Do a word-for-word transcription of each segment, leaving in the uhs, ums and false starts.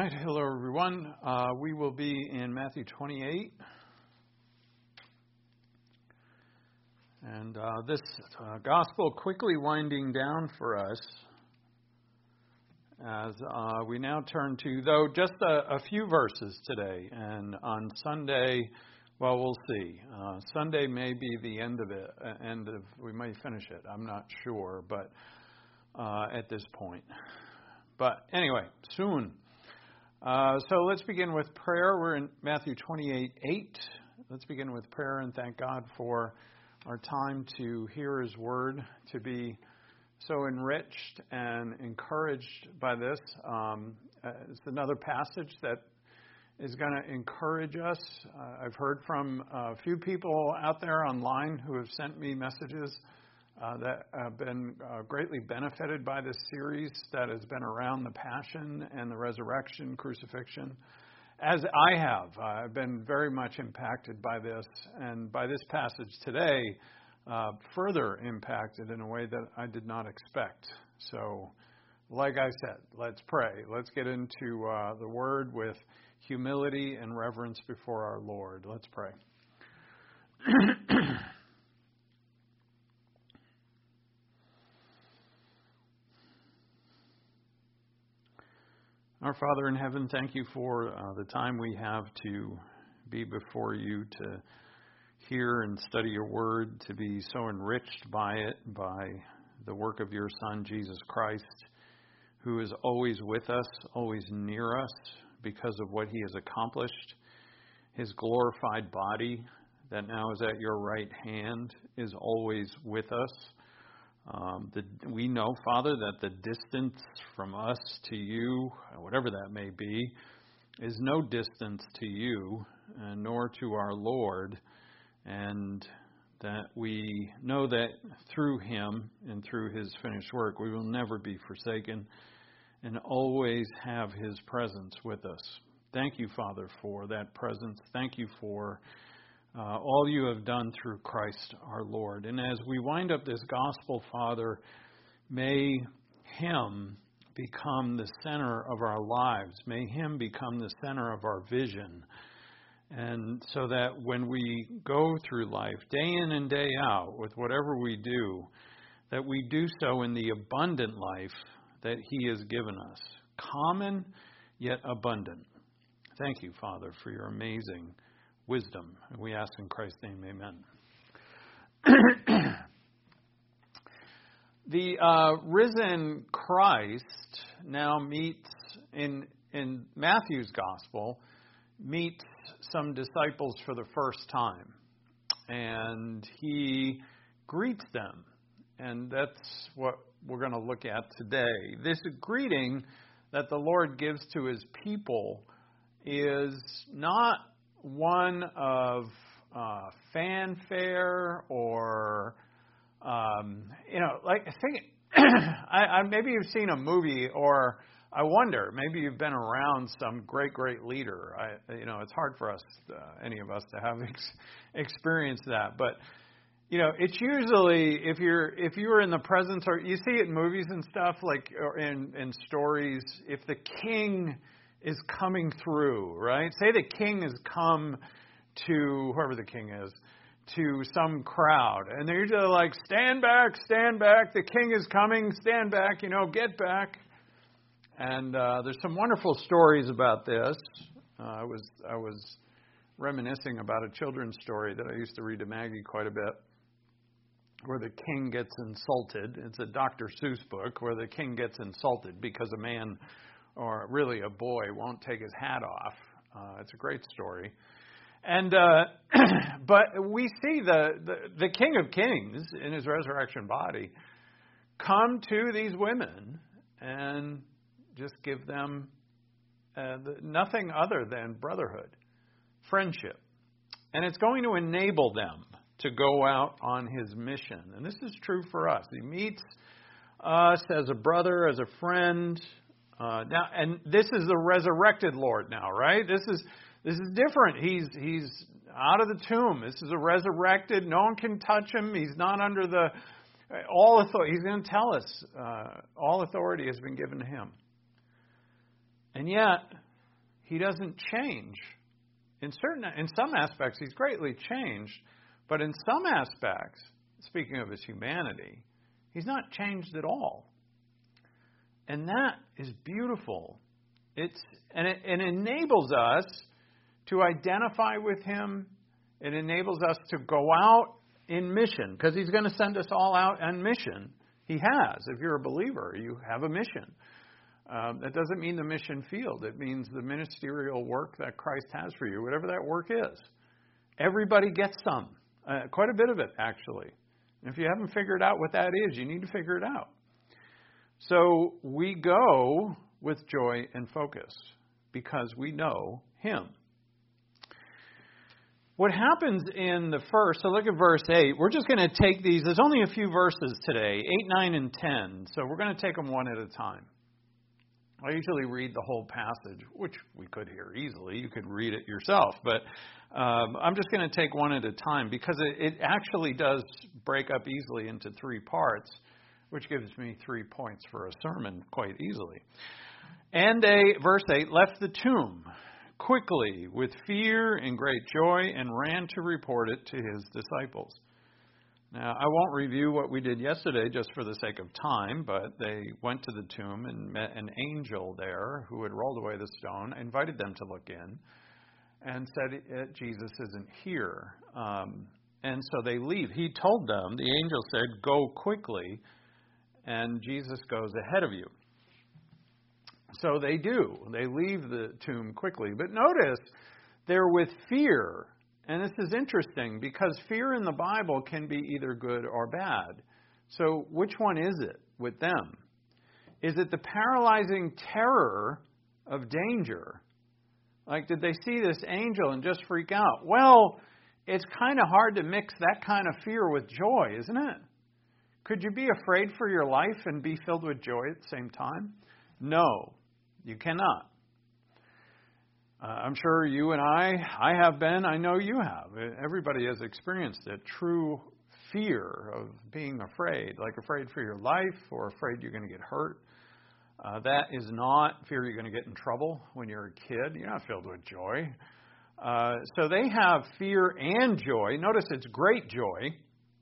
right, hello everyone. Uh, we will be in Matthew twenty-eight. And uh, this uh, gospel quickly winding down for us as uh, we now turn to, though, just a, a few verses today. And on Sunday, well, we'll see. Uh, Sunday may be the end of it, uh, end of, we may finish it. I'm not sure, but uh, at this point. But anyway, soon. Uh, so let's begin with prayer. We're in Matthew twenty-eight eight. Let's begin with prayer and thank God for our time to hear His Word, to be so enriched and encouraged by this. Um, it's another passage that is going to encourage us. Uh, I've heard from a few people out there online who have sent me messages Uh, that have been uh, greatly benefited by this series that has been around the Passion and the Resurrection, Crucifixion, as I have. Uh, I've been very much impacted by this, and by this passage today, uh, further impacted in a way that I did not expect. So, like I said, let's pray. Let's get into uh, the Word with humility and reverence before our Lord. Let's pray. Our Father in heaven, thank you for uh, the time we have to be before you, to hear and study your word, to be so enriched by it, by the work of your Son, Jesus Christ, who is always with us, always near us because of what he has accomplished. His glorified body that now is at your right hand is always with us. Um, the, we know, Father, that the distance from us to you, whatever that may be, is no distance to you, uh, nor to our Lord, and that we know that through him and through his finished work, we will never be forsaken and always have his presence with us. Thank you, Father, for that presence. Thank you for Uh, all you have done through Christ our Lord. And as we wind up this gospel, Father, may him become the center of our lives. May him become the center of our vision. And so that when we go through life, day in and day out, with whatever we do, that we do so in the abundant life that he has given us. Common, yet abundant. Thank you, Father, for your amazing wisdom. And we ask in Christ's name, amen. The uh, risen Christ now meets, in, in Matthew's gospel, meets some disciples for the first time. And he greets them. And that's what we're going to look at today. This greeting that the Lord gives to his people is not one of uh, fanfare or, um, you know, like, I think, I, I, maybe you've seen a movie, or I wonder, maybe you've been around some great, great leader. I, you know, it's hard for us, uh, any of us, to have ex- experienced that. But, you know, it's usually, if you're, if you were in the presence, or you see it in movies and stuff, like, or in, in stories, if the king is coming through, right? Say the king has come to, whoever the king is, to some crowd. And they're usually like, stand back, stand back. The king is coming, stand back, you know, get back. And uh, there's some wonderful stories about this. Uh, I was I was reminiscing about a children's story that I used to read to Maggie quite a bit, where the king gets insulted. It's a Doctor Seuss book where the king gets insulted because a man, or really a boy, won't take his hat off. Uh, it's a great story. And uh, but we see the, the, the King of Kings in his resurrection body come to these women and just give them uh, the, nothing other than brotherhood, friendship. And it's going to enable them to go out on his mission. And this is true for us. He meets us as a brother, as a friend. Uh, now, and this is the resurrected Lord now, right? This is this is different. He's he's out of the tomb. This is a resurrected. No one can touch him. He's not under the all authority. He's going to tell us uh, all authority has been given to him. And yet, he doesn't change. In certain, in some aspects, he's greatly changed, but in some aspects, speaking of his humanity, he's not changed at all. And that is beautiful. It's and it, it enables us to identify with him. It enables us to go out in mission, because he's going to send us all out on mission. He has. If you're a believer, you have a mission. Um, that doesn't mean the mission field. It means the ministerial work that Christ has for you, whatever that work is. Everybody gets some. Uh, quite a bit of it, actually. And if you haven't figured out what that is, you need to figure it out. So we go with joy and focus because we know him. What happens in the first, so look at verse eight. We're just going to take these. There's only a few verses today, eight, nine, and ten. So we're going to take them one at a time. I usually read the whole passage, which we could hear easily. You could read it yourself. But um, I'm just going to take one at a time because it, it actually does break up easily into three parts, which gives me three points for a sermon quite easily. And they, verse eight, left the tomb quickly with fear and great joy and ran to report it to his disciples. Now, I won't review what we did yesterday just for the sake of time, but they went to the tomb and met an angel there who had rolled away the stone, invited them to look in, and said, Jesus isn't here. Um, and so they leave. He told them, the angel said, go quickly, and Jesus goes ahead of you. So they do. They leave the tomb quickly. But notice, they're with fear. And this is interesting because fear in the Bible can be either good or bad. So which one is it with them? Is it the paralyzing terror of danger? Like, did they see this angel and just freak out? Well, it's kind of hard to mix that kind of fear with joy, isn't it? Could you be afraid for your life and be filled with joy at the same time? No, you cannot. Uh, I'm sure you and I, I have been, I know you have. Everybody has experienced it. True fear of being afraid, like afraid for your life or afraid you're going to get hurt. Uh, that is not fear you're going to get in trouble when you're a kid. You're not filled with joy. Uh, so they have fear and joy. Notice it's great joy.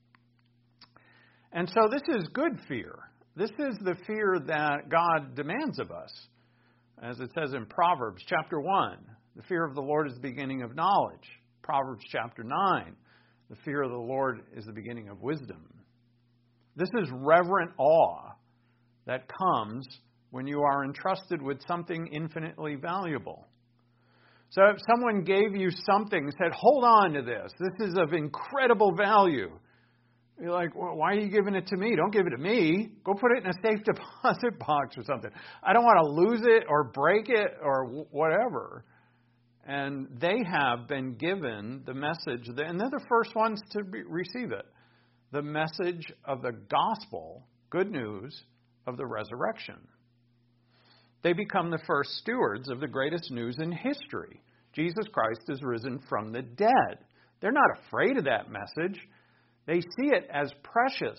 And so this is good fear. This is the fear that God demands of us. As it says in Proverbs chapter one, the fear of the Lord is the beginning of knowledge. Proverbs chapter nine, the fear of the Lord is the beginning of wisdom. This is reverent awe that comes when you are entrusted with something infinitely valuable. So if someone gave you something and said, hold on to this, this is of incredible value. You're like, well, why are you giving it to me? Don't give it to me. Go put it in a safe deposit box or something. I don't want to lose it or break it or whatever. And they have been given the message, and they're the first ones to be, receive it. The message of the gospel, good news of the resurrection. They become the first stewards of the greatest news in history. Jesus Christ is risen from the dead. They're not afraid of that message. They see it as precious.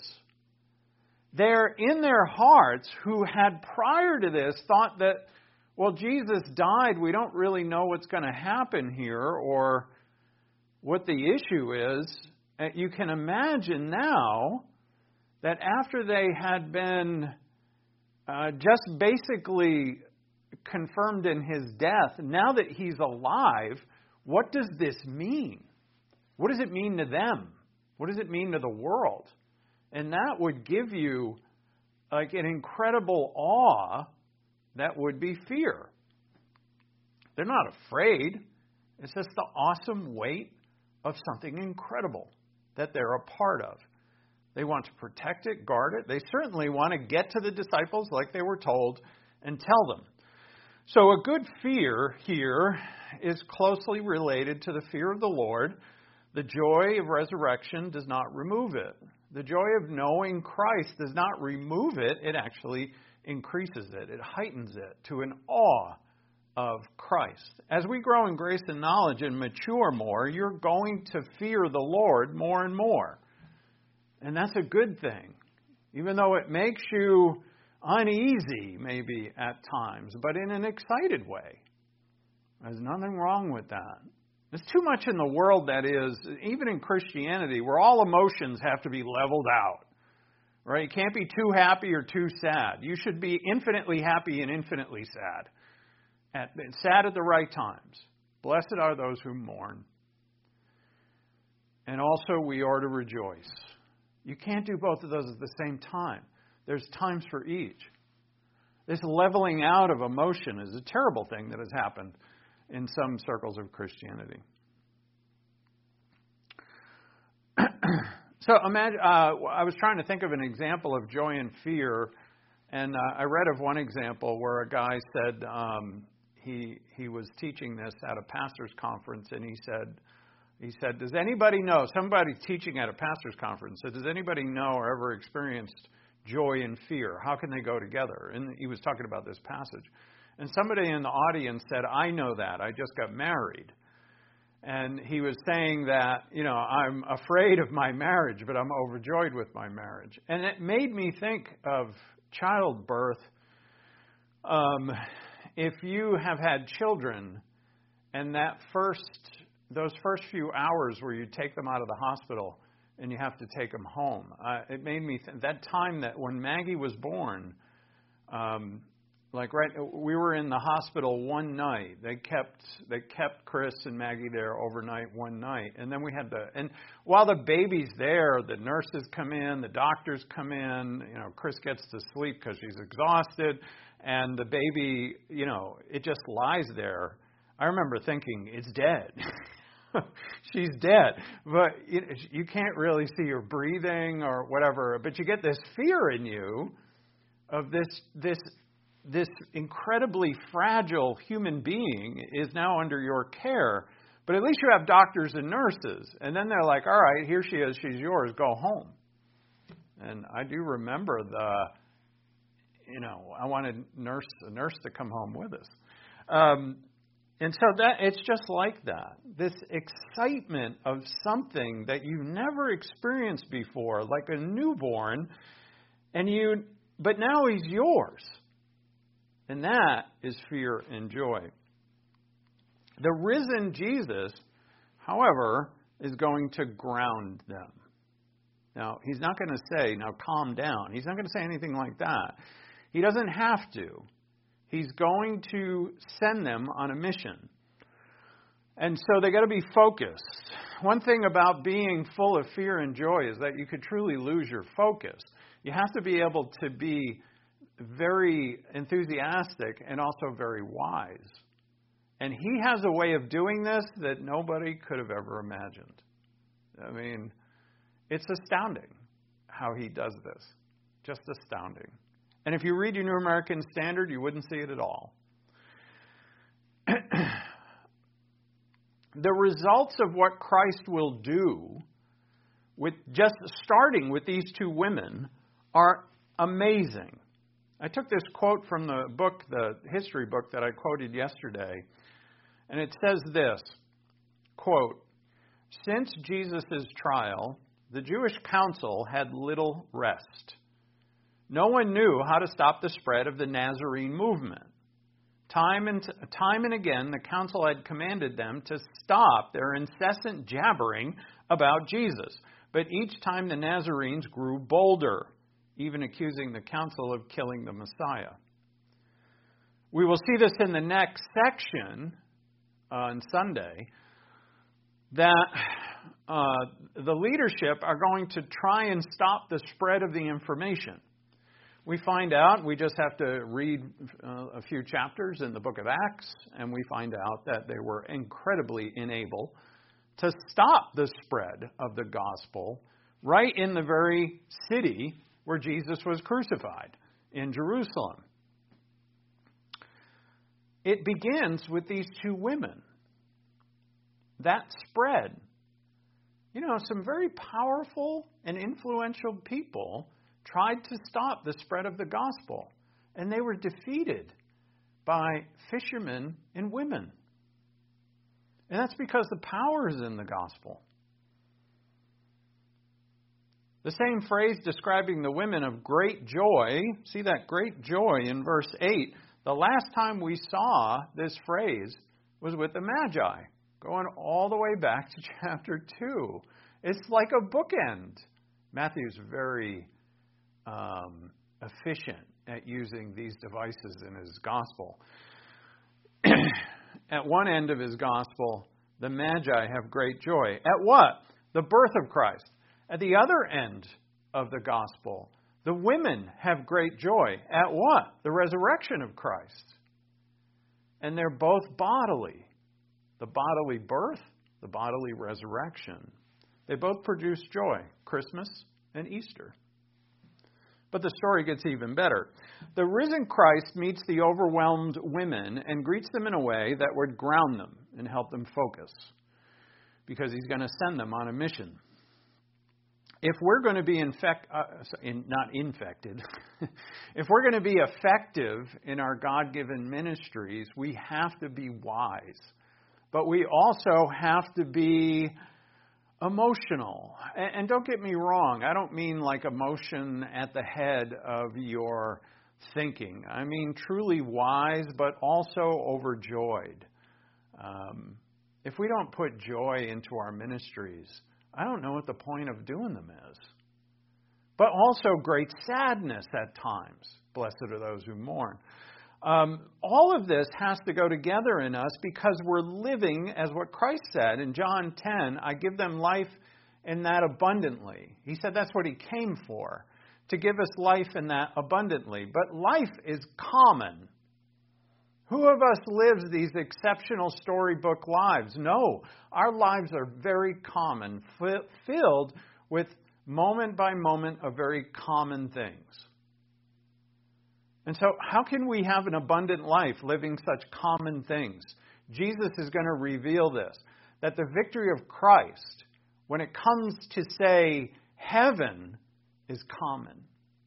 They're in their hearts who had prior to this thought that, well, Jesus died. We don't really know what's going to happen here or what the issue is. You can imagine now that after they had been uh, just basically confirmed in his death, now that he's alive, what does this mean? What does it mean to them? What does it mean to the world? And that would give you like an incredible awe that would be fear. They're not afraid. It's just the awesome weight of something incredible that they're a part of. They want to protect it, guard it. They certainly want to get to the disciples like they were told and tell them. So a good fear here is closely related to the fear of the Lord. The joy of resurrection does not remove it. The joy of knowing Christ does not remove it. It actually increases it. It heightens it to an awe of Christ. As we grow in grace and knowledge and mature more, you're going to fear the Lord more and more. And that's a good thing, even though it makes you uneasy maybe at times, but in an excited way. There's nothing wrong with that. There's too much in the world that is, even in Christianity, where all emotions have to be leveled out. Right? You can't be too happy or too sad. You should be infinitely happy and infinitely sad. At, sad at the right times. Blessed are those who mourn. And also we are to rejoice. You can't do both of those at the same time. There's times for each. This leveling out of emotion is a terrible thing that has happened in some circles of Christianity. So imagine, uh, I was trying to think of an example of joy and fear, and uh, I read of one example where a guy said um, he he was teaching this at a pastor's conference, and he said, He said, does anybody know, somebody teaching at a pastor's conference said, does anybody know or ever experienced joy and fear? How can they go together? And he was talking about this passage. And somebody in the audience said, I know that. I just got married. And he was saying that, you know, I'm afraid of my marriage, but I'm overjoyed with my marriage. And it made me think of childbirth. Um, if you have had children and that first... those first few hours where you take them out of the hospital and you have to take them home, uh, it made me think that time that when Maggie was born, um, like right, we were in the hospital one night. They kept they kept Chris and Maggie there overnight one night, and then we had the and while the baby's there, the nurses come in, the doctors come in. You know, Chris gets to sleep because she's exhausted, and the baby, you know, it just lies there. I remember thinking, it's dead. She's dead. But you, you can't really see her breathing or whatever. But you get this fear in you of this this this incredibly fragile human being is now under your care. But at least you have doctors and nurses. And then they're like, all right, here she is. She's yours. Go home. And I do remember the, you know, I wanted nurse a nurse to come home with us. Um And so that it's just like that. This excitement of something that you never experienced before, like a newborn, and you but now he's yours. And that is fear and joy. The risen Jesus, however, is going to ground them. Now, he's not going to say, now calm down. He's not going to say anything like that. He doesn't have to. He's going to send them on a mission. And so they got to be focused. One thing about being full of fear and joy is that you could truly lose your focus. You have to be able to be very enthusiastic and also very wise. And he has a way of doing this that nobody could have ever imagined. I mean, it's astounding how he does this. Just astounding. And if you read your New American Standard, you wouldn't see it at all. The results of what Christ will do, with just starting with these two women, are amazing. I took this quote from the book, the history book that I quoted yesterday, and it says this, quote, "Since Jesus' trial, the Jewish council had little rest. No one knew how to stop the spread of the Nazarene movement. Time and, time and again, the council had commanded them to stop their incessant jabbering about Jesus. But each time the Nazarenes grew bolder, even accusing the council of killing the Messiah." We will see this in the next section on Sunday, that uh, the leadership are going to try and stop the spread of the information. We find out, we just have to read uh, a few chapters in the book of Acts, and we find out that they were incredibly unable to stop the spread of the gospel right in the very city where Jesus was crucified, in Jerusalem. It begins with these two women. That spread. You know, some very powerful and influential people tried to stop the spread of the gospel, and they were defeated by fishermen and women. And that's because the power is in the gospel. The same phrase describing the women of great joy, see that great joy in verse eight. The last time we saw this phrase was with the Magi, going all the way back to chapter two. It's like a bookend. Matthew's very um, efficient at using these devices in his gospel. At one end of his gospel, the Magi have great joy. At what? The birth of Christ. At the other end of the gospel, the women have great joy. At what? The resurrection of Christ. And they're both bodily. The bodily birth, the bodily resurrection. They both produce joy, Christmas and Easter. But the story gets even better. The risen Christ meets the overwhelmed women and greets them in a way that would ground them and help them focus, because he's going to send them on a mission. If we're going to be infect, uh, in, not infected, if we're going to be effective in our God-given ministries, we have to be wise. But we also have to be emotional. And, and don't get me wrong, I don't mean like emotion at the head of your thinking. I mean truly wise, but also overjoyed. Um, if we don't put joy into our ministries, I don't know what the point of doing them is. But also great sadness at times. Blessed are those who mourn. Um, all of this has to go together in us because we're living as what Christ said in John ten, I give them life in that abundantly. He said that's what he came for, to give us life in that abundantly. But life is common. Who of us lives these exceptional storybook lives? No, our lives are very common, f- filled with moment by moment of very common things. And so how can we have an abundant life living such common things? Jesus is going to reveal this, that the victory of Christ, when it comes to say heaven, is common.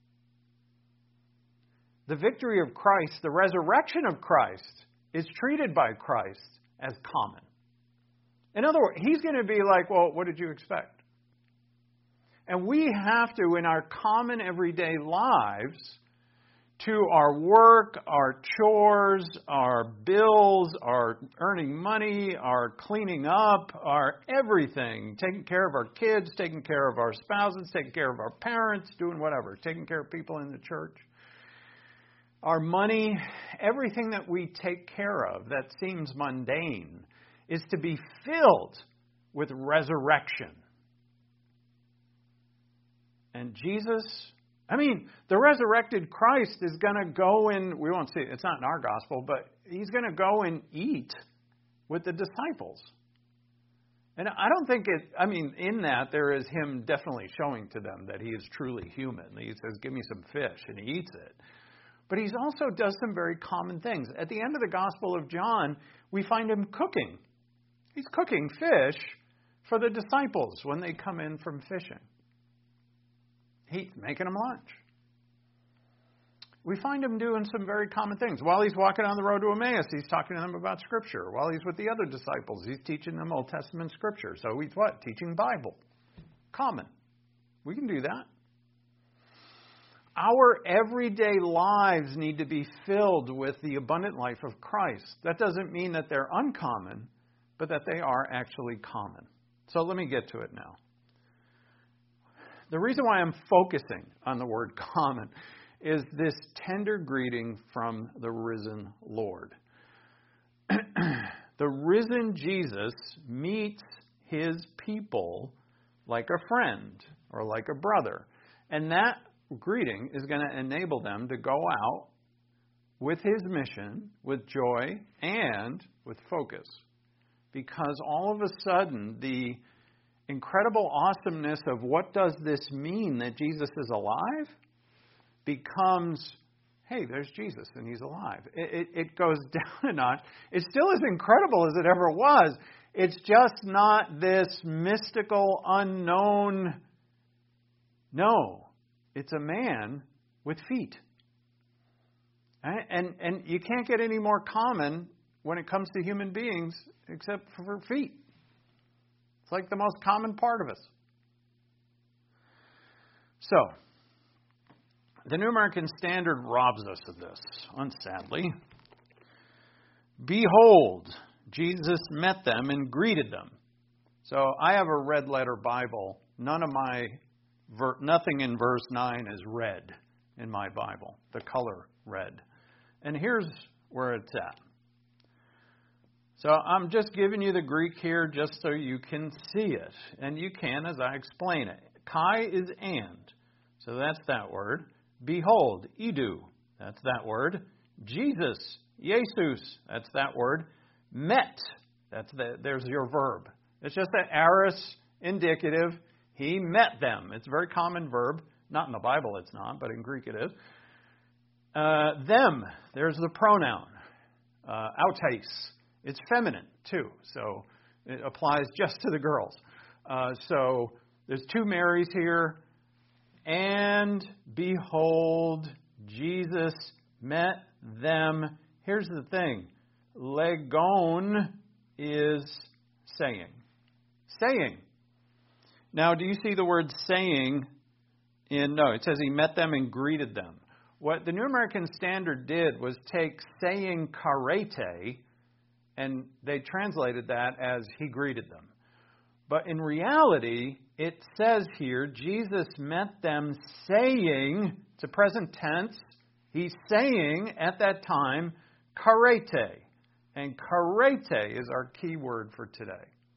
The victory of Christ, the resurrection of Christ, is treated by Christ as common. In other words, he's going to be like, well, what did you expect? And we have to, in our common everyday lives, to our work, our chores, our bills, our earning money, our cleaning up, our everything, taking care of our kids, taking care of our spouses, taking care of our parents, doing whatever, taking care of people in the church. Our money, everything that we take care of that seems mundane is to be filled with resurrection. And Jesus, I mean, the resurrected Christ is going to go and, we won't see it, it's not in our gospel, but he's going to go and eat with the disciples. And I don't think it, I mean, in that there is him definitely showing to them that he is truly human. He says, give me some fish, and he eats it. But he also does some very common things. At the end of the Gospel of John, we find him cooking. He's cooking fish for the disciples when they come in from fishing. He's making them lunch. We find him doing some very common things. While he's walking on the road to Emmaus, he's talking to them about Scripture. While he's with the other disciples, he's teaching them Old Testament Scripture. So he's what? Teaching Bible. Common. We can do that. Our everyday lives need to be filled with the abundant life of Christ. That doesn't mean that they're uncommon, but that they are actually common. So let me get to it now. The reason why I'm focusing on the word common is this tender greeting from the risen Lord. The risen Jesus meets his people like a friend or like a brother. And that greeting is going to enable them to go out with his mission, with joy, and with focus. Because all of a sudden, the incredible awesomeness of what does this mean that Jesus is alive becomes, hey, there's Jesus and he's alive. It, it, it goes down a notch. It's still as incredible as it ever was. It's just not this mystical, unknown. No. It's a man with feet. And, and you can't get any more common when it comes to human beings except for feet. It's like the most common part of us. So, the New American Standard robs us of this, unsadly. Behold, Jesus met them and greeted them. So I have a red letter Bible. None of my, ver, nothing in verse nine is red in my Bible, the color red. And here's where it's at. So I'm just giving you the Greek here just so you can see it. And you can as I explain it. Kai is and. So that's that word. Behold, idu. That's that word. Jesus, Jesus. That's that word. Met. That's the, there's your verb. It's just an aorist indicative. He met them. It's a very common verb. Not in the Bible it's not, but in Greek it is. Uh, them. There's the pronoun. Uh, autais. It's feminine, too, so it applies just to the girls. Uh, so there's two Marys here. And behold, Jesus met them. Here's the thing. Legon is saying. Saying. Now, do you see the word saying in, no, it says he met them and greeted them. What the New American Standard did was take saying karete, and they translated that as he greeted them. But in reality, it says here, Jesus met them saying, it's a present tense, he's saying at that time, karete. And karete is our key word for today.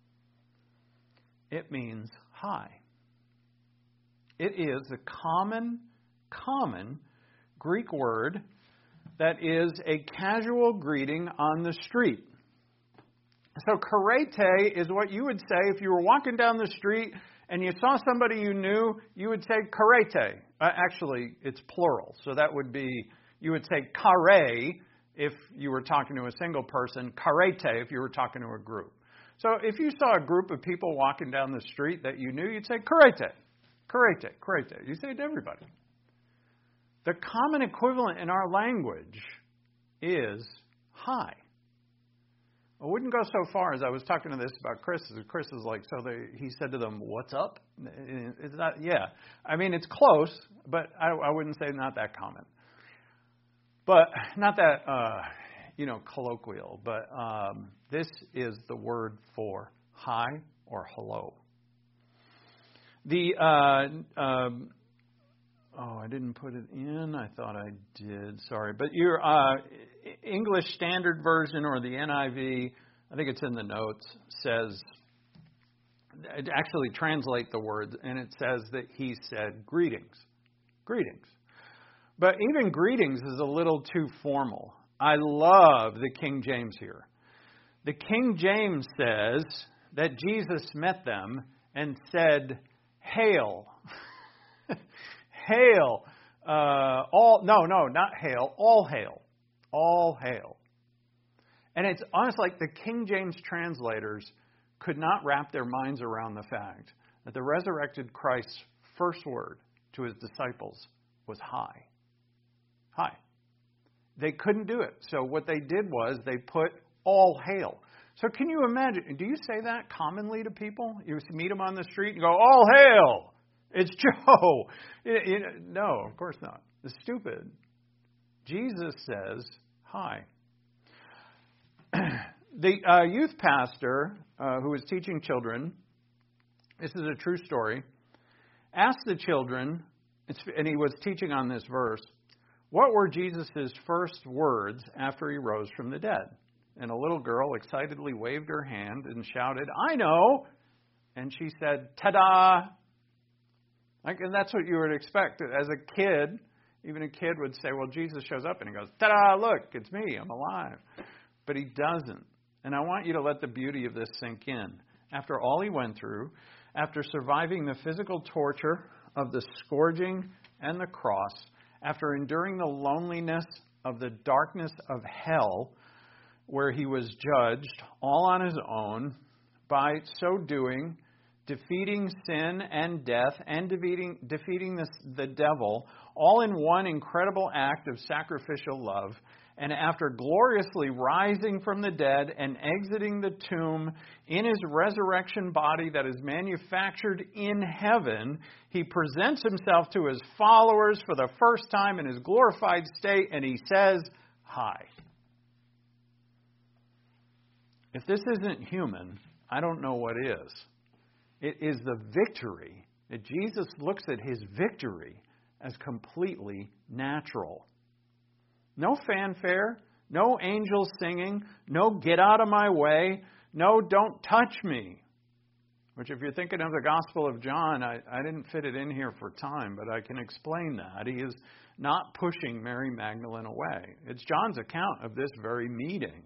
It means hi. It is a common, common Greek word that is a casual greeting on the street. So karete is what you would say if you were walking down the street and you saw somebody you knew, you would say karete. Uh, actually, it's plural. So that would be, you would say kare if you were talking to a single person, karete if you were talking to a group. So if you saw a group of people walking down the street that you knew, you'd say karete, karete, karete. You say it to everybody. The common equivalent in our language is hi. I wouldn't go so far as I was talking to this about Chris. Chris is like, so they, he said to them, what's up? It's not, yeah. I mean, it's close, but I, I wouldn't say not that common. But not that, uh, you know, colloquial. But um, this is the word for hi or hello. The, uh, um, oh, I didn't put it in. I thought I did. Sorry. But your uh, English Standard Version or the N I V, I think it's in the notes, says, it actually translate the words, and it says that he said greetings. Greetings. But even greetings is a little too formal. I love the King James here. The King James says that Jesus met them and said, hail. Hail. Uh, all no, no, not hail. All hail. All hail. And it's almost like the King James translators could not wrap their minds around the fact that the resurrected Christ's first word to his disciples was hi. Hi. They couldn't do it. So what they did was they put all hail. So can you imagine, do you say that commonly to people? You meet them on the street and go, all hail. It's Joe. You know, you know, no, of course not. It's stupid. Jesus says, hi. The uh, youth pastor uh, who was teaching children, this is a true story, asked the children, and he was teaching on this verse, what were Jesus' first words after he rose from the dead? And a little girl excitedly waved her hand and shouted, I know. And she said, ta-da. Like, and that's what you would expect. As a kid, even a kid would say, well, Jesus shows up and he goes, ta-da, look, it's me, I'm alive. But he doesn't. And I want you to let the beauty of this sink in. After all he went through, after surviving the physical torture of the scourging and the cross, after enduring the loneliness of the darkness of hell, where he was judged all on his own, by so doing, defeating sin and death and defeating, defeating the, the devil, all in one incredible act of sacrificial love. And after gloriously rising from the dead and exiting the tomb in his resurrection body that is manufactured in heaven, he presents himself to his followers for the first time in his glorified state, and he says, hi. If this isn't human, I don't know what is. It is the victory that Jesus looks at his victory as completely natural. No fanfare, no angels singing, no get out of my way, no don't touch me. Which if you're thinking of the Gospel of John, I, I didn't fit it in here for time, but I can explain that. He is not pushing Mary Magdalene away. It's John's account of this very meeting.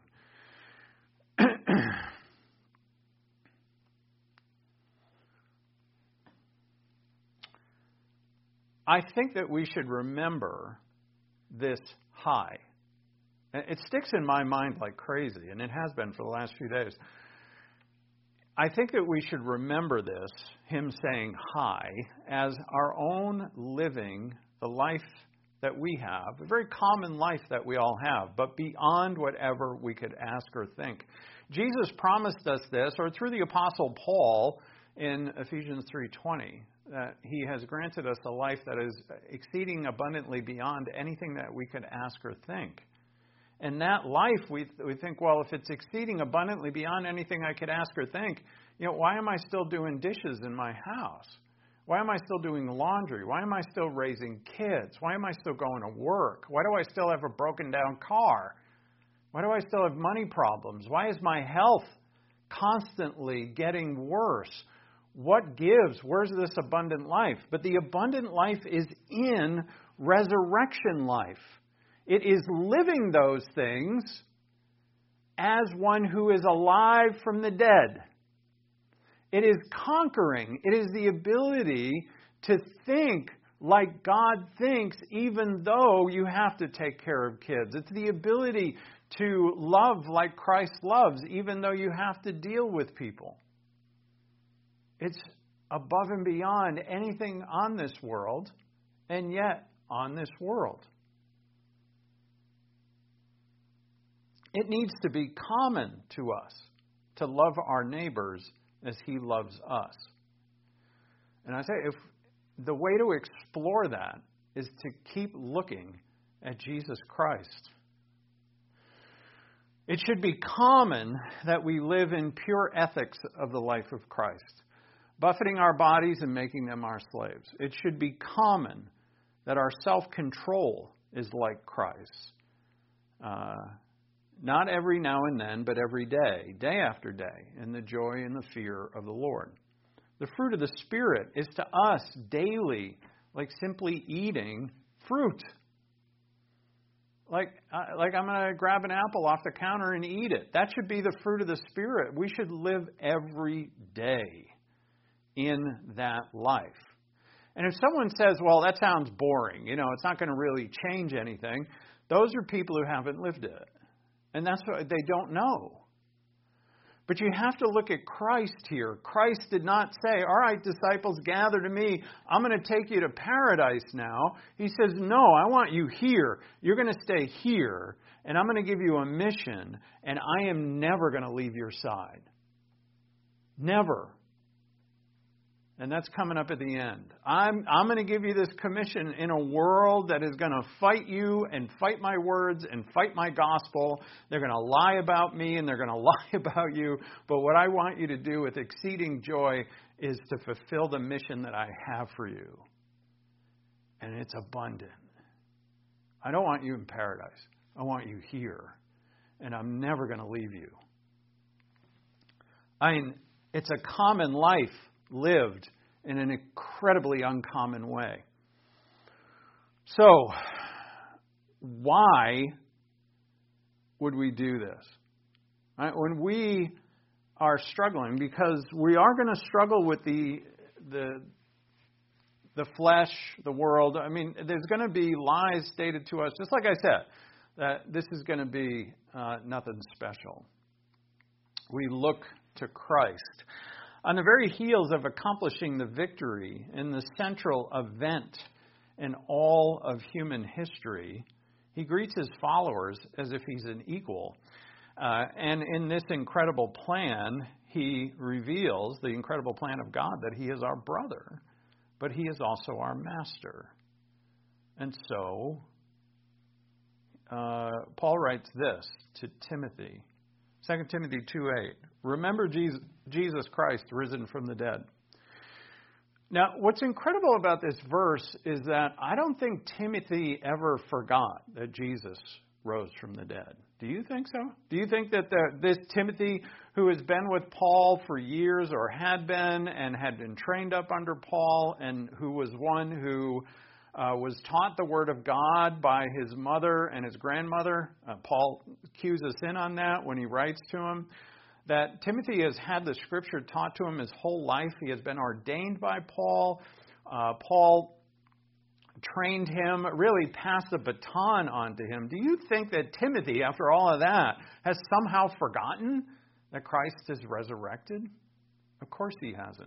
I think that we should remember this high. It sticks in my mind like crazy, and it has been for the last few days. I think that we should remember this, him saying hi, as our own living, the life that we have, a very common life that we all have, but beyond whatever we could ask or think. Jesus promised us this, or through the Apostle Paul in Ephesians three twenty, that he has granted us a life that is exceeding abundantly beyond anything that we could ask or think. And that life, we we think, well, if it's exceeding abundantly beyond anything I could ask or think, you know, why am I still doing dishes in my house? Why am I still doing laundry? Why am I still raising kids? Why am I still going to work? Why do I still have a broken down car? Why do I still have money problems? Why is my health constantly getting worse? What gives? Where's this abundant life? But the abundant life is in resurrection life. It is living those things as one who is alive from the dead. It is conquering. It is the ability to think like God thinks, even though you have to take care of kids. It's the ability to love like Christ loves, even though you have to deal with people. It's above and beyond anything on this world, and yet on this world. It needs to be common to us to love our neighbors as he loves us. And I say, if the way to explore that is to keep looking at Jesus Christ. It should be common that we live in pure ethics of the life of Christ, buffeting our bodies and making them our slaves. It should be common that our self-control is like Christ. Uh, not every now and then, but every day, day after day, in the joy and the fear of the Lord. The fruit of the Spirit is to us daily like simply eating fruit. Like, uh, like I'm going to grab an apple off the counter and eat it. That should be the fruit of the Spirit. We should live every day in that life. And if someone says, well, that sounds boring, you know, it's not going to really change anything, those are people who haven't lived it. And that's what they don't know. But you have to look at Christ here. Christ did not say, all right, disciples, gather to me. I'm going to take you to paradise now. He says, no, I want you here. You're going to stay here. And I'm going to give you a mission. And I am never going to leave your side. Never. And that's coming up at the end. I'm, I'm going to give you this commission in a world that is going to fight you and fight my words and fight my gospel. They're going to lie about me and they're going to lie about you. But what I want you to do with exceeding joy is to fulfill the mission that I have for you. And it's abundant. I don't want you in paradise. I want you here. And I'm never going to leave you. I mean, it's a common life lived in an incredibly uncommon way. So, why would we do this? Right? When we are struggling, because we are going to struggle with the the the flesh, the world. I mean, there's going to be lies stated to us, just like I said, that this is going to be uh, nothing special. We look to Christ. On the very heels of accomplishing the victory in the central event in all of human history, he greets his followers as if he's an equal. Uh, and in this incredible plan, he reveals the incredible plan of God that he is our brother, but he is also our master. And so, uh, Paul writes this to Timothy. Second Timothy two eight. Remember Jesus, Jesus Christ risen from the dead. Now, what's incredible about this verse is that I don't think Timothy ever forgot that Jesus rose from the dead. Do you think so? Do you think that the, this Timothy, who has been with Paul for years or had been and had been trained up under Paul and who was one who uh, was taught the Word of God by his mother and his grandmother, uh, Paul cues us in on that when he writes to him, that Timothy has had the Scripture taught to him his whole life. He has been ordained by Paul. Uh, Paul trained him, really passed the baton on to him. Do you think that Timothy, after all of that, has somehow forgotten that Christ is resurrected? Of course he hasn't.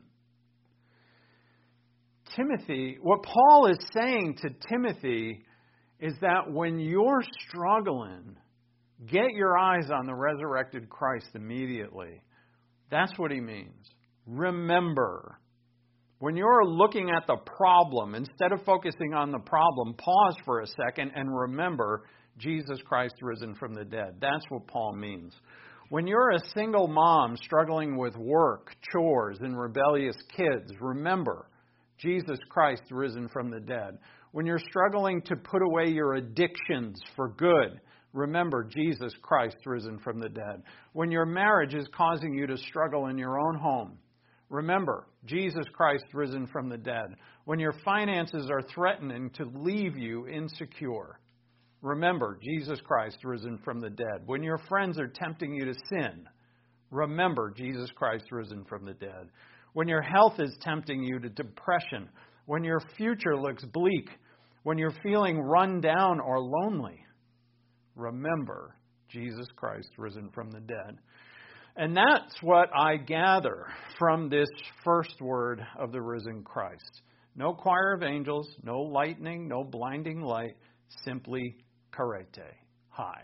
Timothy, what Paul is saying to Timothy is that when you're struggling, get your eyes on the resurrected Christ immediately. That's what he means. Remember. When you're looking at the problem, instead of focusing on the problem, pause for a second and remember Jesus Christ risen from the dead. That's what Paul means. When you're a single mom struggling with work, chores, and rebellious kids, remember Jesus Christ risen from the dead. When you're struggling to put away your addictions for good, remember Jesus Christ risen from the dead. When your marriage is causing you to struggle in your own home, remember Jesus Christ risen from the dead. When your finances are threatening to leave you insecure, remember Jesus Christ risen from the dead. When your friends are tempting you to sin, remember Jesus Christ risen from the dead. When your health is tempting you to depression, when your future looks bleak, when you're feeling run down or lonely, remember Jesus Christ risen from the dead. And that's what I gather from this first word of the risen Christ. No choir of angels, no lightning, no blinding light, simply karete, hi.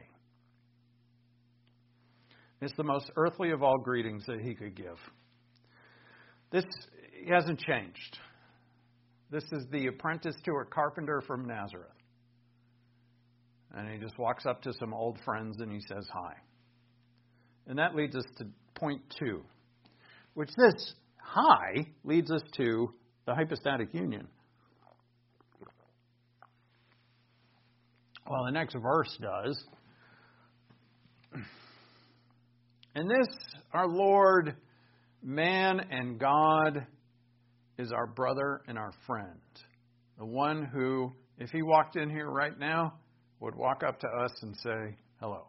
It's the most earthly of all greetings that he could give. This hasn't changed. This is the apprentice to a carpenter from Nazareth. And he just walks up to some old friends and he says hi. And that leads us to point two, which this hi leads us to the hypostatic union. Well, the next verse does. And this, our Lord, man and God, is our brother and our friend. The one who, if he walked in here right now, would walk up to us and say, hello.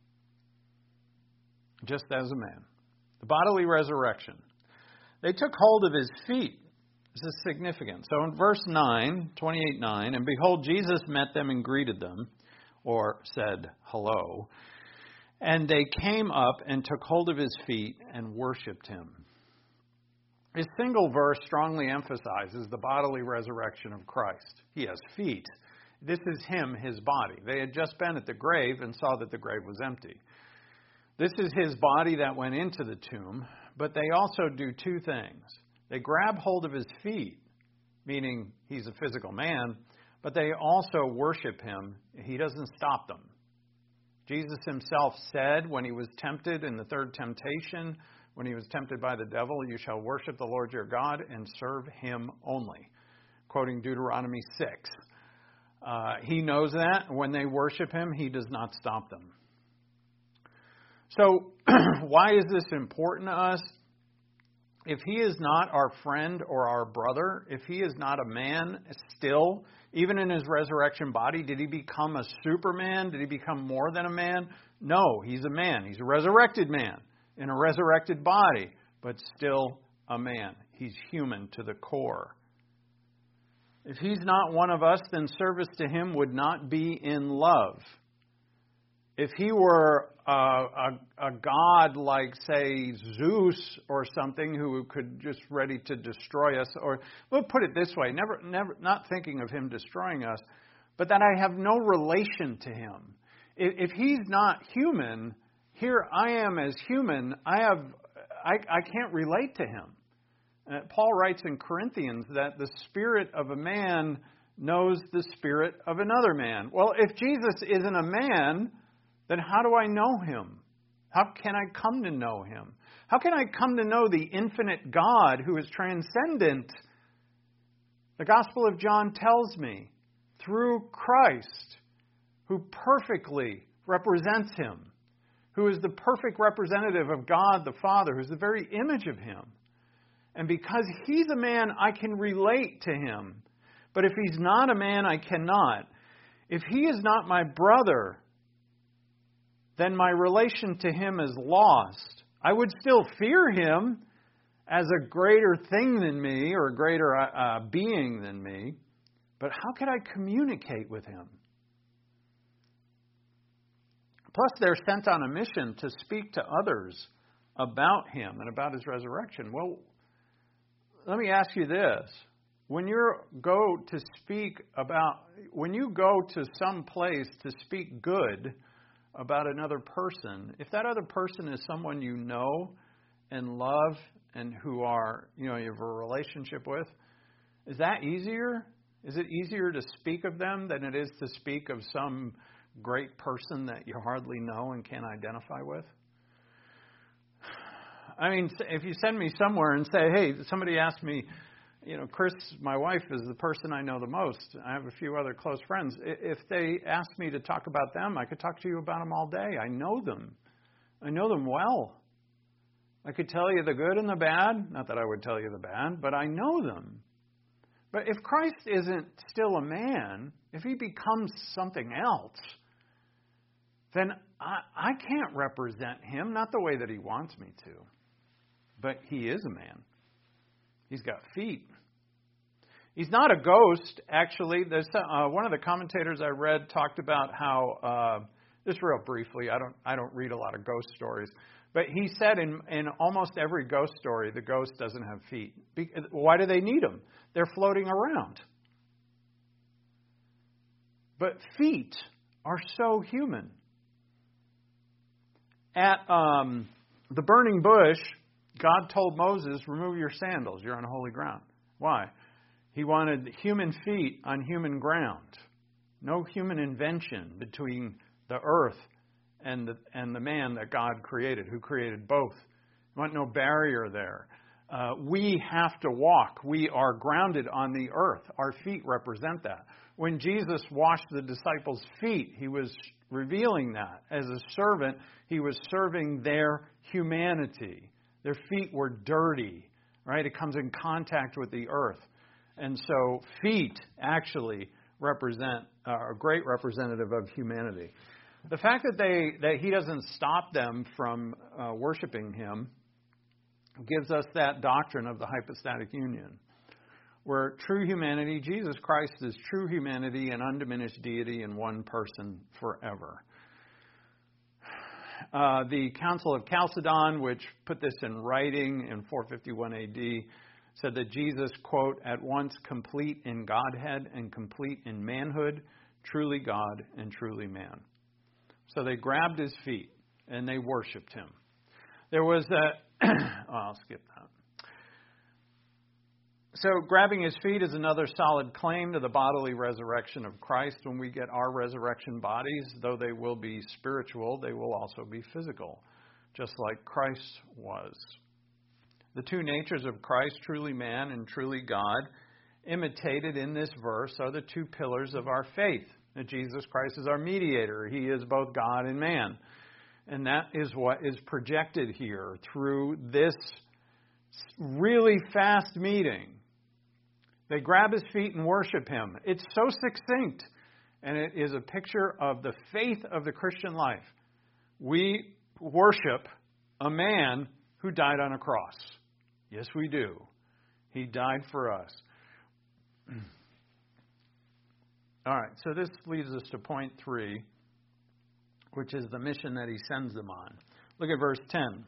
Just as a man. The bodily resurrection. They took hold of his feet. This is significant. So in verse nine, twenty-eight nine, and behold, Jesus met them and greeted them, or said hello. And they came up and took hold of his feet and worshipped him. This single verse strongly emphasizes the bodily resurrection of Christ. He has feet. This is him, his body. They had just been at the grave and saw that the grave was empty. This is his body that went into the tomb, but they also do two things. They grab hold of his feet, meaning he's a physical man, but they also worship him. He doesn't stop them. Jesus himself said when he was tempted in the third temptation, when he was tempted by the devil, you shall worship the Lord your God and serve him only, quoting Deuteronomy six. Uh, he knows that when they worship him, he does not stop them. So why is this important to us? If he is not our friend or our brother, if he is not a man still, even in his resurrection body, did he become a superman? Did he become more than a man? No, he's a man. He's a resurrected man in a resurrected body, but still a man. He's human to the core. If he's not one of us, then service to him would not be in love. If he were a, a, a god like, say, Zeus or something who could just ready to destroy us, or we'll put it this way, never, never, not thinking of him destroying us, but that I have no relation to him. If, if he's not human, here I am as human. I have, I, I can't relate to him. Uh, Paul writes in Corinthians that the spirit of a man knows the spirit of another man. Well, if Jesus isn't a man, then how do I know him? How can I come to know him? How can I come to know the infinite God who is transcendent? The Gospel of John tells me, through Christ, who perfectly represents him, who is the perfect representative of God the Father, who is the very image of him. And because he's a man, I can relate to him. But if he's not a man, I cannot. If he is not my brother, then my relation to him is lost. I would still fear him as a greater thing than me or a greater uh, being than me. But how could I communicate with him? Plus, they're sent on a mission to speak to others about him and about his resurrection. Well, let me ask you this. When you go to speak about, when you go to some place to speak good about another person, if that other person is someone you know and love and who are, you know, you have a relationship with, is that easier? Is it easier to speak of them than it is to speak of some great person that you hardly know and can't identify with? I mean, if you send me somewhere and say, hey, somebody asked me, you know, Chris, my wife, is the person I know the most. I have a few other close friends. If they asked me to talk about them, I could talk to you about them all day. I know them. I know them well. I could tell you the good and the bad. Not that I would tell you the bad, but I know them. But if Christ isn't still a man, if he becomes something else, then I, I can't represent him, not the way that he wants me to. But he is a man. He's got feet. He's not a ghost, actually. There's uh, one of the commentators I read talked about how, uh, just real briefly, I don't I don't read a lot of ghost stories, but he said in, in almost every ghost story, the ghost doesn't have feet. Be, why do they need them? They're floating around. But feet are so human. At um, the burning bush, God told Moses, remove your sandals. You're on holy ground. Why? He wanted human feet on human ground. No human invention between the earth and the, and the man that God created, who created both. He wanted no barrier there. Uh, we have to walk. We are grounded on the earth. Our feet represent that. When Jesus washed the disciples' feet, he was revealing that. As a servant, he was serving their humanity. Their feet were dirty, right? It comes in contact with the earth. And so feet actually represent uh, a great representative of humanity. The fact that they that he doesn't stop them from uh, worshiping him gives us that doctrine of the hypostatic union, where true humanity, Jesus Christ is true humanity and undiminished deity in one person forever. Uh, the Council of Chalcedon, which put this in writing in four fifty-one A D, said that Jesus, quote, at once complete in Godhead and complete in manhood, truly God and truly man. So they grabbed his feet and they worshipped him. There was a, oh, I'll skip that. So grabbing his feet is another solid claim to the bodily resurrection of Christ. When we get our resurrection bodies, though they will be spiritual, they will also be physical, just like Christ was. The two natures of Christ, truly man and truly God, imitated in this verse are the two pillars of our faith. That Jesus Christ is our mediator. He is both God and man. And that is what is projected here through this really fast meeting. They grab his feet and worship him. It's so succinct, and it is a picture of the faith of the Christian life. We worship a man who died on a cross. Yes, we do. He died for us. All right, so this leads us to point three, which is the mission that he sends them on. Look at verse ten.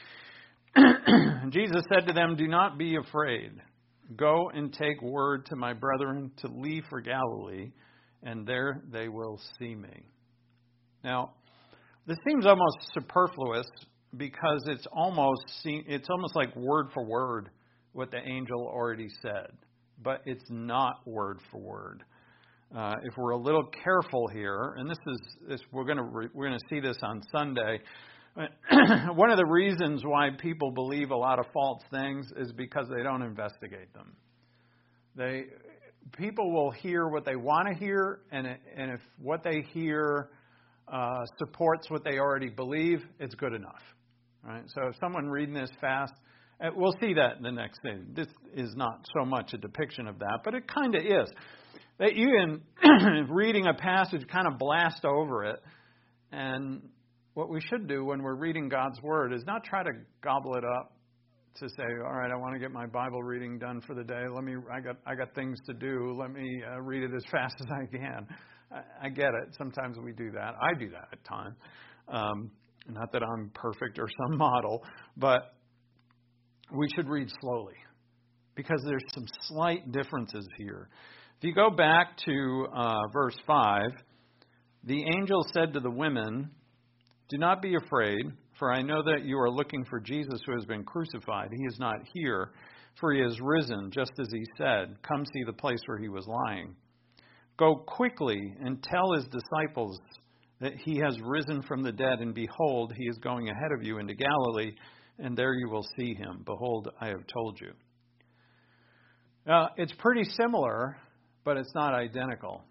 Jesus said to them, do not be afraid. Go and take word to my brethren to leave for Galilee, and there they will see me. Now, this seems almost superfluous because it's almost it's almost like word for word what the angel already said, but it's not word for word. Uh, if we're a little careful here, and this is this, we're going to re, we're going to see this on Sunday. One of the reasons why people believe a lot of false things is because they don't investigate them. They people will hear what they want to hear, and it, and if what they hear uh, supports what they already believe, it's good enough. Right? So if someone reading this fast, we'll see that in the next thing. This is not so much a depiction of that, but it kind of is. That you can, reading a passage, kind of blast over it. And what we should do when we're reading God's Word is not try to gobble it up to say, all right, I want to get my Bible reading done for the day. Let me, I got, I got things to do. Let me uh, read it as fast as I can. I, I get it. Sometimes we do that. I do that at times. Um, not that I'm perfect or some model, but we should read slowly because there's some slight differences here. If you go back to uh, verse five, the angel said to the women, "Do not be afraid, for I know that you are looking for Jesus who has been crucified. He is not here, for he has risen, just as he said. Come see the place where he was lying. Go quickly and tell his disciples that he has risen from the dead, and behold, he is going ahead of you into Galilee, and there you will see him. Behold, I have told you." Now, it's pretty similar, but it's not identical.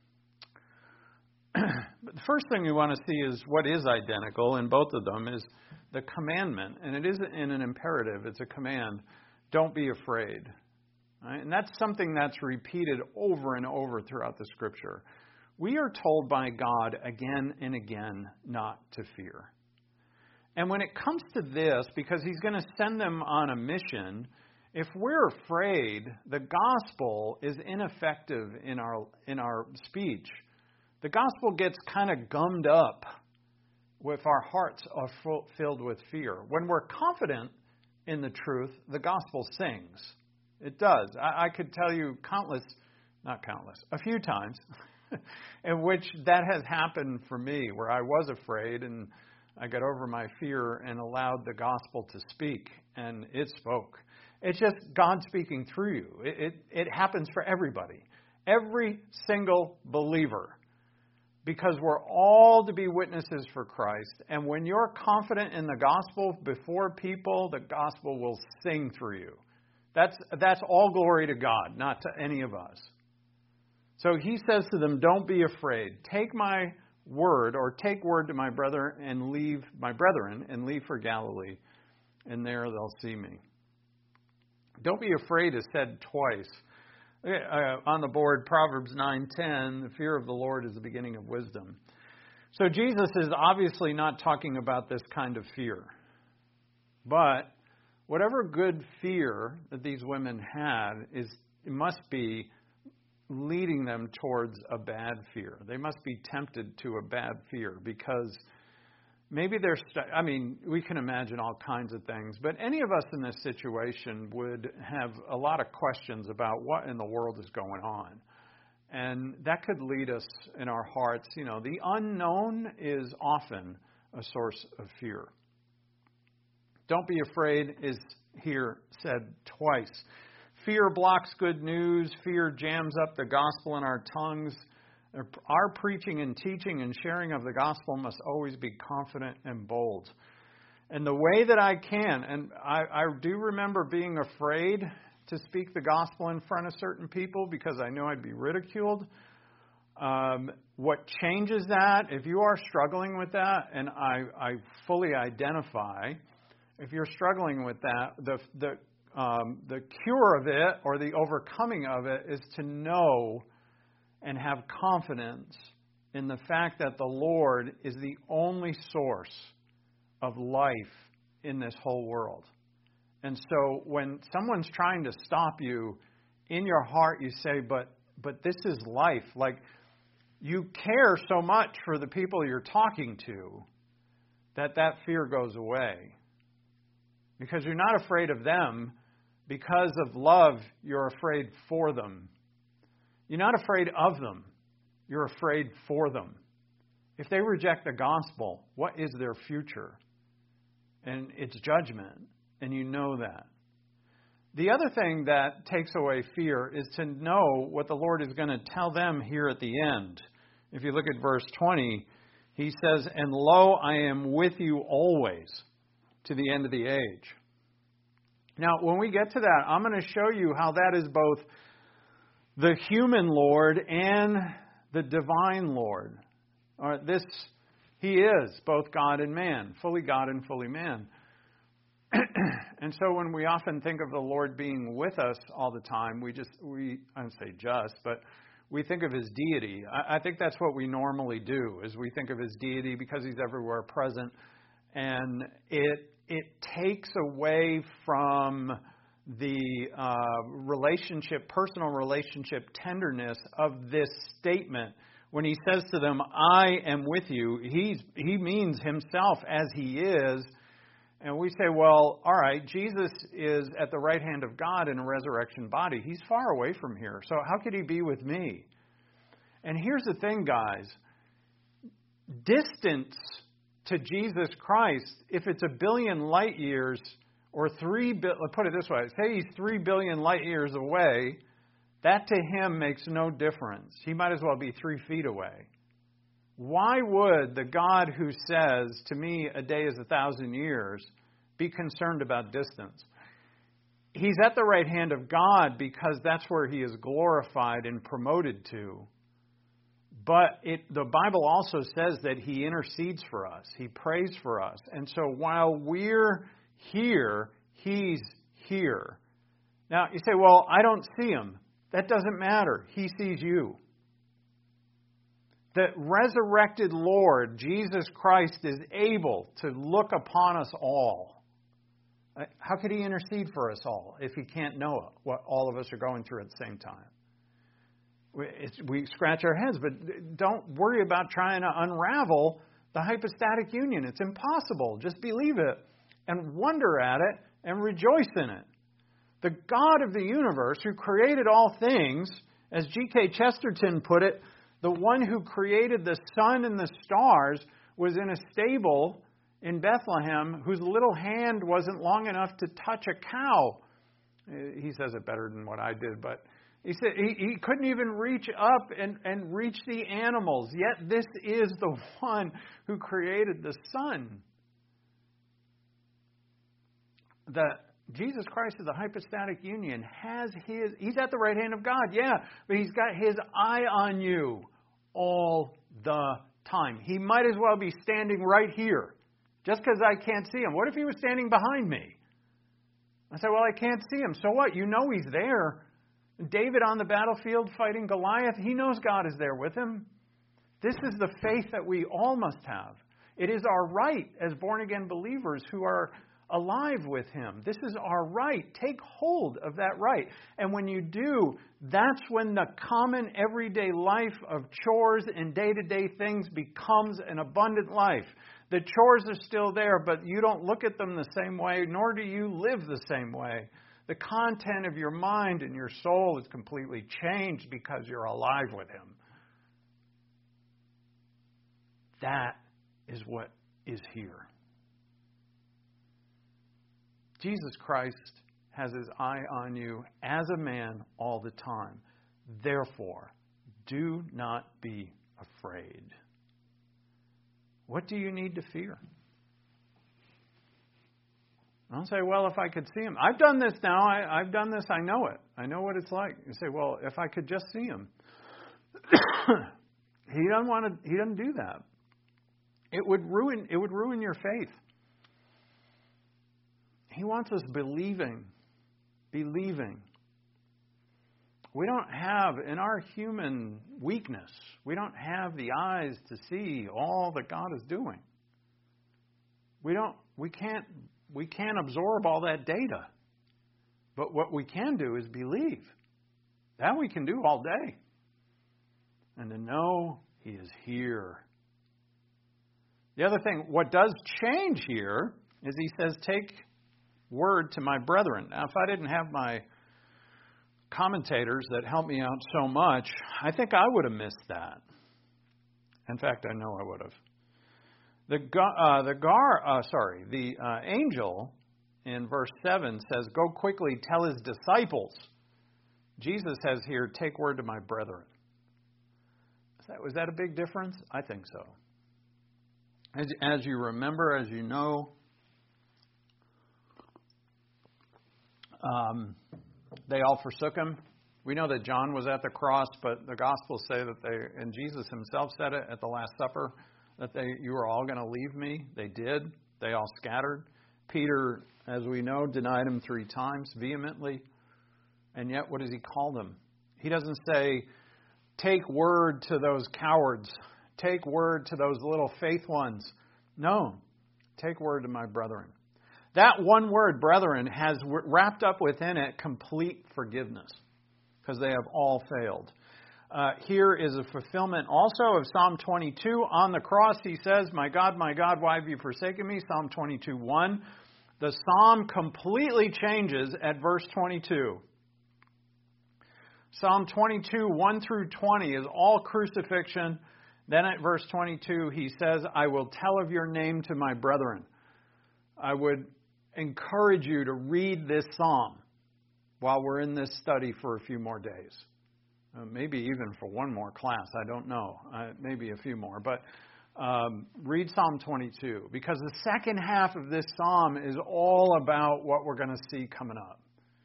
But the first thing we want to see is what is identical in both of them is the commandment. And it isn't in an imperative, it's a command. Don't be afraid. Right? And that's something that's repeated over and over throughout the Scripture. We are told by God again and again not to fear. And when it comes to this, because he's going to send them on a mission, if we're afraid, the gospel is ineffective in our in our speech. The gospel gets kind of gummed up if our hearts are full, filled with fear. When we're confident in the truth, the gospel sings. It does. I, I could tell you countless, not countless, a few times in which that has happened for me, where I was afraid and I got over my fear and allowed the gospel to speak, and it spoke. It's just God speaking through you. It, it, it happens for everybody, every single believer, because we're all to be witnesses for Christ. And when you're confident in the gospel before people, the gospel will sing through you. That's, that's all glory to God, not to any of us. So he says to them, don't be afraid. Take my word, or take word to my brother and leave my brethren and leave for Galilee, and there they'll see me. Don't be afraid is said twice. Uh, on the board, Proverbs nine ten, the fear of the Lord is the beginning of wisdom. So Jesus is obviously not talking about this kind of fear. But whatever good fear that these women had, is it must be leading them towards a bad fear. They must be tempted to a bad fear because maybe they're, st- I mean, we can imagine all kinds of things, but any of us in this situation would have a lot of questions about what in the world is going on. And that could lead us in our hearts. You know, the unknown is often a source of fear. Don't be afraid is here said twice. Fear blocks good news. Fear jams up the gospel in our tongues. Our preaching and teaching and sharing of the gospel must always be confident and bold. And the way that I can, and I, I do remember being afraid to speak the gospel in front of certain people because I know I'd be ridiculed. Um, what changes that, if you are struggling with that, and I, I fully identify, if you're struggling with that, the the um, the cure of it or the overcoming of it is to know and have confidence in the fact that the Lord is the only source of life in this whole world. And so when someone's trying to stop you, in your heart you say, but but this is life. Like, you care so much for the people you're talking to that that fear goes away. Because you're not afraid of them. Because of love, you're afraid for them. You're not afraid of them. You're afraid for them. If they reject the gospel, what is their future? And it's judgment. And you know that. The other thing that takes away fear is to know what the Lord is going to tell them here at the end. If you look at verse twenty, He says, and lo, I am with you always to the end of the age. Now, when we get to that, I'm going to show you how that is both the human Lord and the divine Lord. Uh, this, He is both God and man, fully God and fully man. And so when we often think of the Lord being with us all the time, we just, we, I don't say just, but we think of His deity. I, I think that's what we normally do, is we think of His deity because He's everywhere present. And it it takes away from the uh, relationship, personal relationship tenderness of this statement. When He says to them, I am with you, he's, He means Himself as He is. And we say, well, all right, Jesus is at the right hand of God in a resurrection body. He's far away from here. So how could He be with me? And here's the thing, guys. Distance to Jesus Christ, if it's a billion light years or three, let's put it this way, say He's three billion light years away, that to Him makes no difference. He might as well be three feet away. Why would the God who says, to me, a day is a thousand years, be concerned about distance? He's at the right hand of God because that's where He is glorified and promoted to. But it, the Bible also says that He intercedes for us. He prays for us. And so while we're here, He's here. Now, you say, well, I don't see Him. That doesn't matter. He sees you. The resurrected Lord, Jesus Christ, is able to look upon us all. How could He intercede for us all if He can't know what all of us are going through at the same time? It's, we scratch our heads, but don't worry about trying to unravel the hypostatic union. It's impossible. Just believe it and wonder at it and rejoice in it. The God of the universe who created all things, as G K Chesterton put it, the one who created the sun and the stars was in a stable in Bethlehem whose little hand wasn't long enough to touch a cow. He says it better than what I did, but he said he, he couldn't even reach up and, and reach the animals. Yet this is the one who created the sun. The Jesus Christ of the hypostatic union has His, He's at the right hand of God, yeah, but He's got His eye on you all the time. He might as well be standing right here, just because I can't see Him. What if He was standing behind me? I say, well, I can't see Him. So what? You know He's there. David on the battlefield fighting Goliath, he knows God is there with him. This is the faith that we all must have. It is our right as born-again believers who are alive with Him. This is our right. Take hold of that right. And when you do, that's when the common everyday life of chores and day-to-day things becomes an abundant life. The chores are still there, but you don't look at them the same way, nor do you live the same way. The content of your mind and your soul is completely changed because you're alive with Him. That is what is here. Jesus Christ has His eye on you as a man all the time. Therefore, do not be afraid. What do you need to fear? I'll say, well, if I could see Him. I've done this now. I, I've done this. I know it. I know what it's like. You say, well, if I could just see Him. He doesn't want to. He doesn't do that. It would ruin. It would ruin your faith. He wants us believing, believing. We don't have, in our human weakness, we don't have the eyes to see all that God is doing. We don't. We can't. We can't absorb all that data. But what we can do is believe. That we can do all day. And to know He is here. The other thing, what does change here is He says, take word to my brethren. Now, if I didn't have my commentators that help me out so much, I think I would have missed that. In fact, I know I would have. The uh, the gar uh, sorry the uh, angel in verse seven says, "Go quickly, tell His disciples." Jesus says here, "Take word to my brethren." Is that, was that a big difference? I think so. As, as you remember, as you know, um, they all forsook him. We know that John was at the cross, but the Gospels say that they, and Jesus himself said it at the Last Supper, that they, you are all going to leave me. They did. They all scattered. Peter, as we know, denied him three times vehemently. And yet, what does he call them? He doesn't say, take word to those cowards. Take word to those little faith ones. No, take word to my brethren. That one word, brethren, has wrapped up within it complete forgiveness, because they have all failed. Uh, here is a fulfillment also of Psalm twenty-two. On the cross, he says, my God, my God, why have you forsaken me? Psalm twenty-two, one. The psalm completely changes at verse twenty-two. Psalm twenty-two, one through twenty is all crucifixion. Then at verse twenty-two, he says, I will tell of your name to my brethren. I would encourage you to read this psalm while we're in this study for a few more days. Uh, maybe even for one more class. I don't know. Uh, maybe a few more. But um, read Psalm twenty-two, because the second half of this psalm is all about what we're going to see coming up.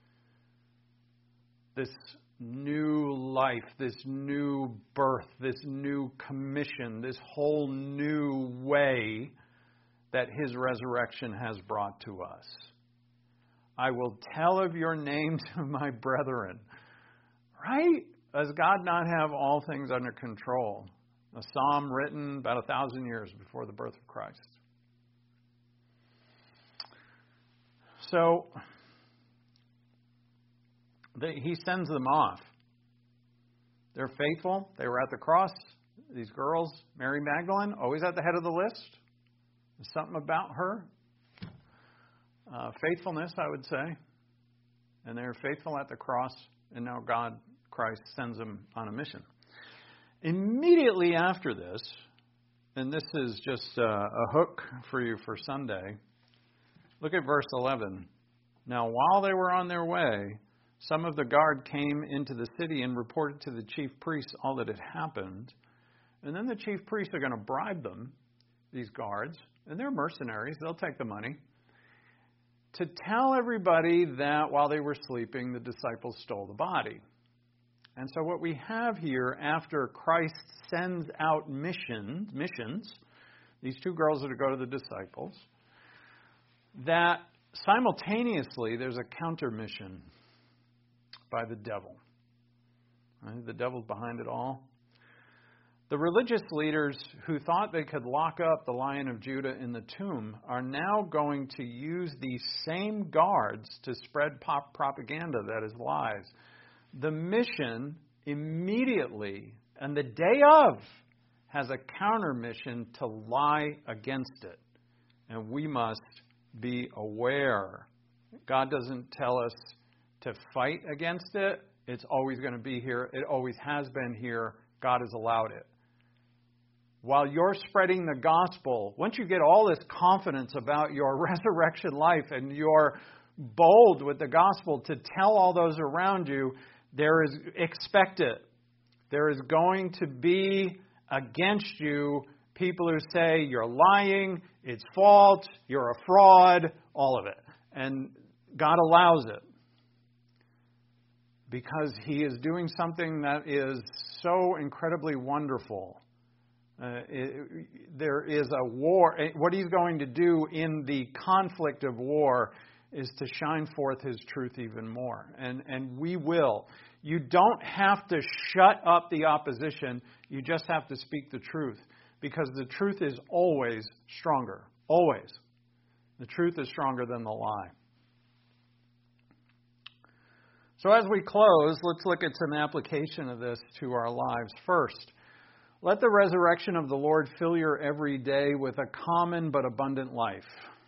This new life, this new birth, this new commission, this whole new way that his resurrection has brought to us. I will tell of your name to my brethren. Right? Does God not have all things under control? A psalm written about a thousand years before the birth of Christ. So, they, he sends them off. They're faithful. They were at the cross. These girls, Mary Magdalene, always at the head of the list. There's something about her. Uh, faithfulness, I would say. And they're faithful at the cross. And now God, Christ, sends them on a mission. Immediately after this, and this is just a, a hook for you for Sunday, look at verse eleven. Now, while they were on their way, some of the guard came into the city and reported to the chief priests all that had happened. And then the chief priests are going to bribe them, these guards, and they're mercenaries, they'll take the money, to tell everybody that while they were sleeping, the disciples stole the body. And so what we have here, after Christ sends out mission, missions, these two girls are to go to the disciples, that simultaneously there's a counter mission by the devil. Right? The devil's behind it all. The religious leaders who thought they could lock up the Lion of Judah in the tomb are now going to use these same guards to spread pop propaganda that is lies. The mission immediately, and the day of, has a counter mission to lie against it. And we must be aware. God doesn't tell us to fight against it. It's always going to be here. It always has been here. God has allowed it. While you're spreading the gospel, once you get all this confidence about your resurrection life and you're bold with the gospel to tell all those around you, there is, expect it. There is going to be against you people who say you're lying, it's false, you're a fraud, all of it. And God allows it because He is doing something that is so incredibly wonderful. Uh, it, there is a war. What He's going to do in the conflict of war is to shine forth His truth even more. And, and we will. You don't have to shut up the opposition. You just have to speak the truth. Because the truth is always stronger. Always. The truth is stronger than the lie. So as we close, let's look at some application of this to our lives. First, let the resurrection of the Lord fill your every day with a common but abundant life.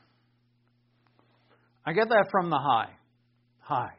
I get that from the high. High.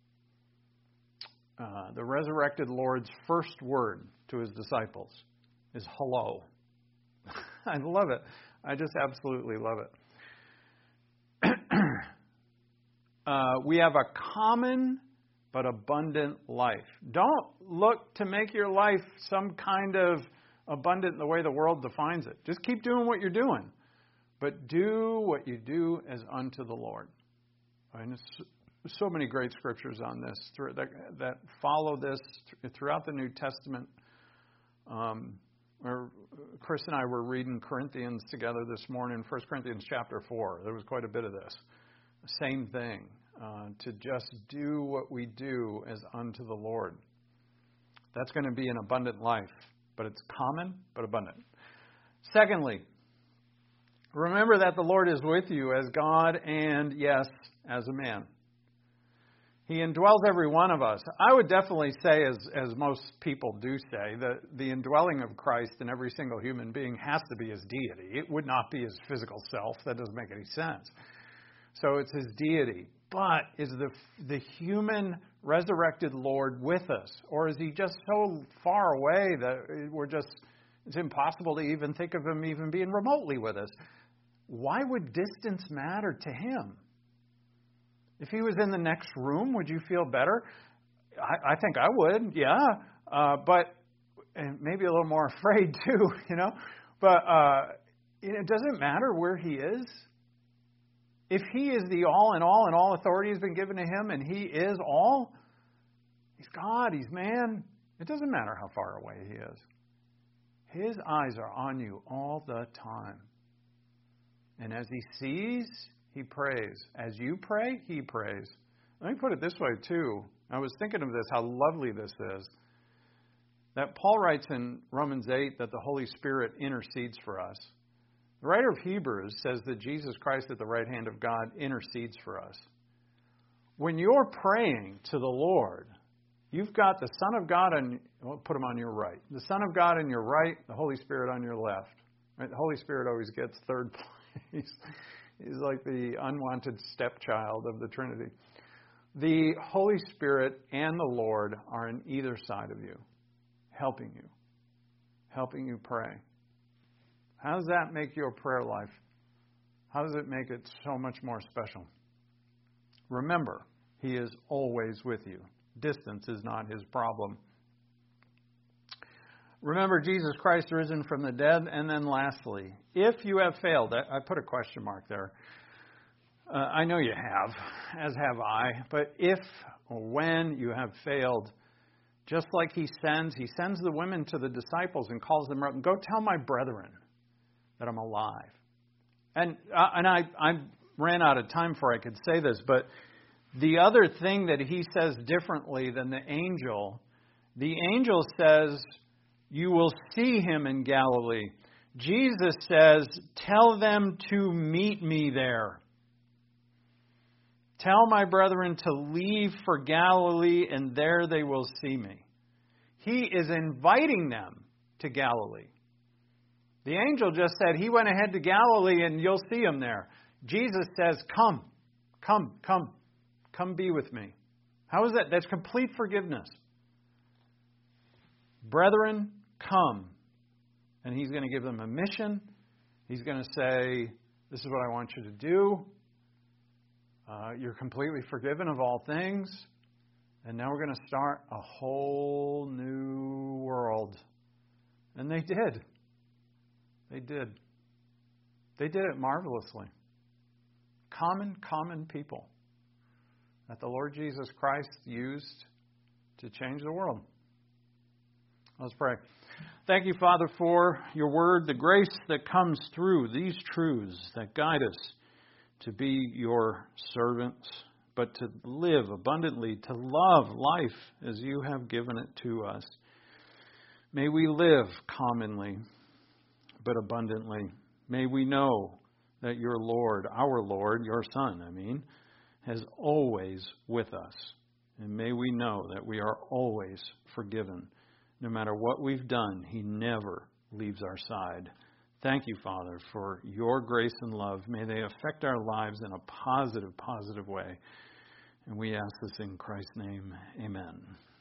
Uh, the resurrected Lord's first word to His disciples is hello. I love it. I just absolutely love it. uh, we have a common but abundant life. Don't look to make your life some kind of abundant in the way the world defines it. Just keep doing what you're doing. But do what you do as unto the Lord. I mean, there's so many great scriptures on this that, that follow this throughout the New Testament. Um, where Chris and I were reading Corinthians together this morning, First Corinthians chapter four. There was quite a bit of this. Same thing. Uh, to just do what we do as unto the Lord. That's going to be an abundant life. But it's common, but abundant. Secondly, remember that the Lord is with you as God and, yes, as a man. He indwells every one of us. I would definitely say, as, as most people do say, that the indwelling of Christ in every single human being has to be his deity. It would not be his physical self. That doesn't make any sense. So it's his deity. But is the the human resurrected Lord with us? Or is he just so far away that we're just, it's impossible to even think of him even being remotely with us? Why would distance matter to him? If he was in the next room, would you feel better? I, I think I would, yeah. Uh, but and maybe a little more afraid too, you know. But uh, it doesn't matter where he is. If he is the all in all and all authority has been given to him and he is all, he's God, he's man. It doesn't matter how far away he is. His eyes are on you all the time. And as he sees, he prays. As you pray, he prays. Let me put it this way too. I was thinking of this, how lovely this is. That Paul writes in Romans eight that the Holy Spirit intercedes for us. The writer of Hebrews says that Jesus Christ at the right hand of God intercedes for us. When you're praying to the Lord, you've got the Son of God, and well, put him on your right. The Son of God on your right, the Holy Spirit on your left. Right? The Holy Spirit always gets third place. He's like the unwanted stepchild of the Trinity. The Holy Spirit and the Lord are on either side of you, helping you, helping you pray. How does that make your prayer life? How does it make it so much more special? Remember, he is always with you. Distance is not his problem. Remember Jesus Christ risen from the dead. And then lastly, if you have failed, I put a question mark there. Uh, I know you have, as have I. But if or when you have failed, just like he sends, he sends the women to the disciples and calls them up and go tell my brethren that I'm alive. And uh, and I, I ran out of time before I could say this, but the other thing that he says differently than the angel, the angel says, you will see him in Galilee. Jesus says, tell them to meet me there. Tell my brethren to leave for Galilee, and there they will see me. He is inviting them to Galilee. The angel just said he went ahead to Galilee and you'll see him there. Jesus says, come, come, come, come be with me. How is that? That's complete forgiveness. Brethren, come. And he's going to give them a mission. He's going to say, this is what I want you to do. Uh, you're completely forgiven of all things. And now we're going to start a whole new world. And they did. They did. They did it marvelously. Common, common people that the Lord Jesus Christ used to change the world. Let's pray. Thank you, Father, for your word, the grace that comes through these truths that guide us to be your servants, but to live abundantly, to love life as you have given it to us. May we live commonly, but abundantly. May we know that your Lord, our Lord, your Son, I mean, is always with us. And may we know that we are always forgiven. No matter what we've done, he never leaves our side. Thank you, Father, for your grace and love. May they affect our lives in a positive, positive way. And we ask this in Christ's name. Amen.